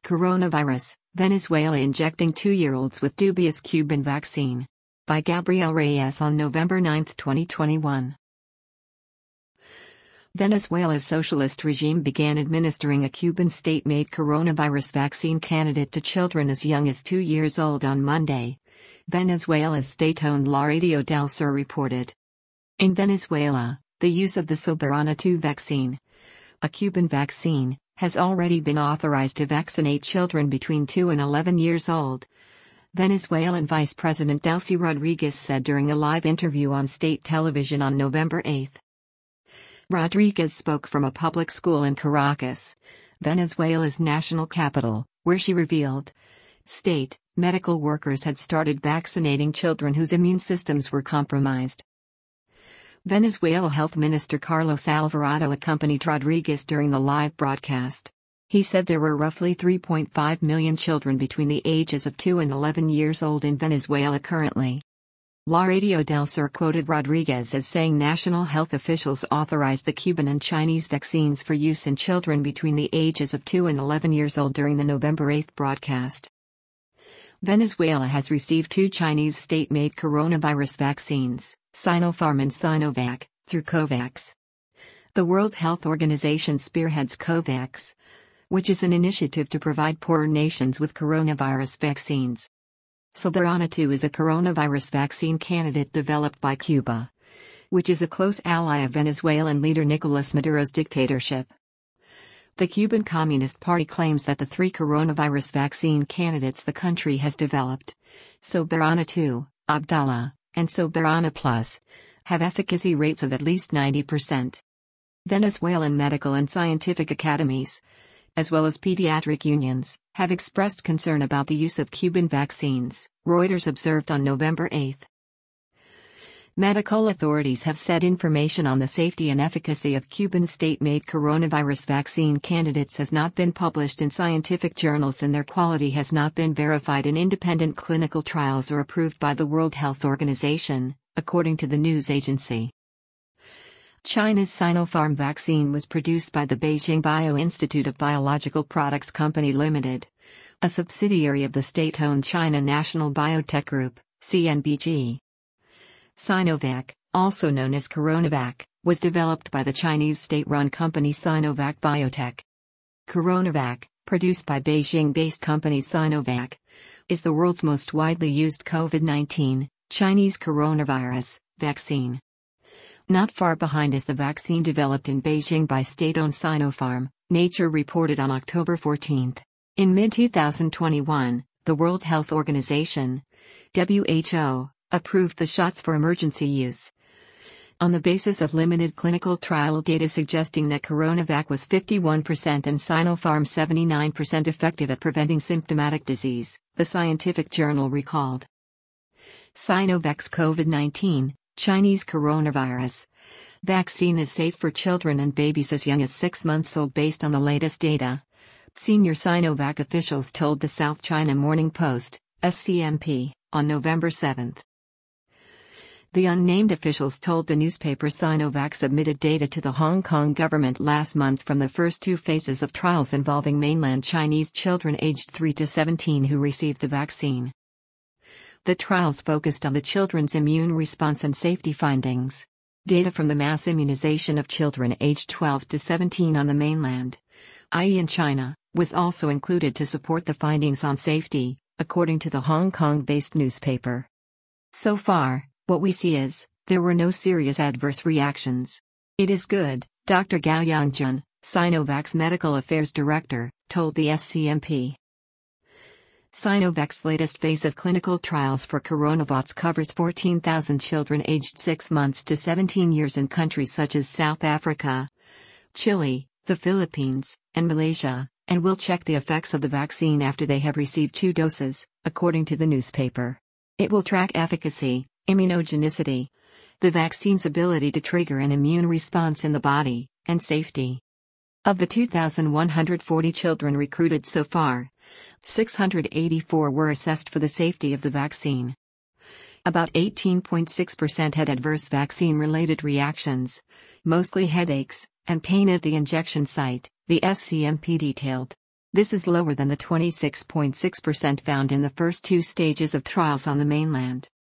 Coronavirus, Venezuela injecting 2-year-olds with dubious Cuban vaccine. By Gabriel Reyes on November 9, 2021. Venezuela's socialist regime began administering a Cuban state-made coronavirus vaccine candidate to children as young as 2 years old on Monday, Venezuela's state-owned La Radio del Sur reported. In Venezuela, the use of the Soberana 2 vaccine, a Cuban vaccine, has already been authorized to vaccinate children between 2 and 11 years old, Venezuelan Vice President Delcy Rodriguez said during a live interview on state television on November 8. Rodriguez spoke from a public school in Caracas, Venezuela's national capital, where she revealed state medical workers had started vaccinating children whose immune systems were compromised. Venezuela Health Minister Carlos Alvarado accompanied Rodriguez during the live broadcast. He said there were roughly 3.5 million children between the ages of 2 and 11 years old in Venezuela currently. La Radio del Sur quoted Rodriguez as saying national health officials authorized the Cuban and Chinese vaccines for use in children between the ages of 2 and 11 years old during the November 8 broadcast. Venezuela has received 2 Chinese state-made coronavirus vaccines, Sinopharm and Sinovac, through COVAX. The World Health Organization spearheads COVAX, which is an initiative to provide poorer nations with coronavirus vaccines. Soberana 2 is a coronavirus vaccine candidate developed by Cuba, which is a close ally of Venezuelan leader Nicolas Maduro's dictatorship. The Cuban Communist Party claims that the 3 coronavirus vaccine candidates the country has developed, Soberana 2, Abdala, and Soberana Plus, have efficacy rates of at least 90%. Venezuelan medical and scientific academies, as well as pediatric unions, have expressed concern about the use of Cuban vaccines, Reuters observed on November 8. Medical authorities have said information on the safety and efficacy of Cuban state-made coronavirus vaccine candidates has not been published in scientific journals and their quality has not been verified in independent clinical trials or approved by the World Health Organization, according to the news agency. China's Sinopharm vaccine was produced by the Beijing Bio-Institute of Biological Products Company Limited, a subsidiary of the state-owned China National Biotech Group, CNBG. Sinovac, also known as Coronavac, was developed by the Chinese state-run company Sinovac Biotech. Coronavac, produced by Beijing-based company Sinovac, is the world's most widely used COVID-19, Chinese coronavirus, vaccine. Not far behind is the vaccine developed in Beijing by state-owned Sinopharm, Nature reported on October 14. In mid-2021, the World Health Organization, WHO, approved the shots for emergency use. On the basis of limited clinical trial data suggesting that Coronavac was 51% and Sinopharm 79% effective at preventing symptomatic disease, the scientific journal recalled. Sinovac's COVID-19, Chinese coronavirus, vaccine is safe for children and babies as young as 6 months old based on the latest data, senior Sinovac officials told the South China Morning Post, SCMP, on November 7. The unnamed officials told the newspaper Sinovac submitted data to the Hong Kong government last month from the first 2 phases of trials involving mainland Chinese children aged 3 to 17 who received the vaccine. The trials focused on the children's immune response and safety findings. Data from the mass immunization of children aged 12 to 17 on the mainland, i.e. in China, was also included to support the findings on safety, according to the Hong Kong-based newspaper. So far, what we see is, there were no serious adverse reactions. It is good, Dr. Gao Yangjun, Sinovac's medical affairs director, told the SCMP. Sinovac's latest phase of clinical trials for Coronavac covers 14,000 children aged 6 months to 17 years in countries such as South Africa, Chile, the Philippines, and Malaysia, and will check the effects of the vaccine after they have received 2 doses, according to the newspaper. It will track efficacy, immunogenicity, the vaccine's ability to trigger an immune response in the body, and safety. Of the 2,140 children recruited so far, 684 were assessed for the safety of the vaccine. About 18.6% had adverse vaccine-related reactions, mostly headaches, and pain at the injection site, the SCMP detailed. This is lower than the 26.6% found in the first two stages of trials on the mainland.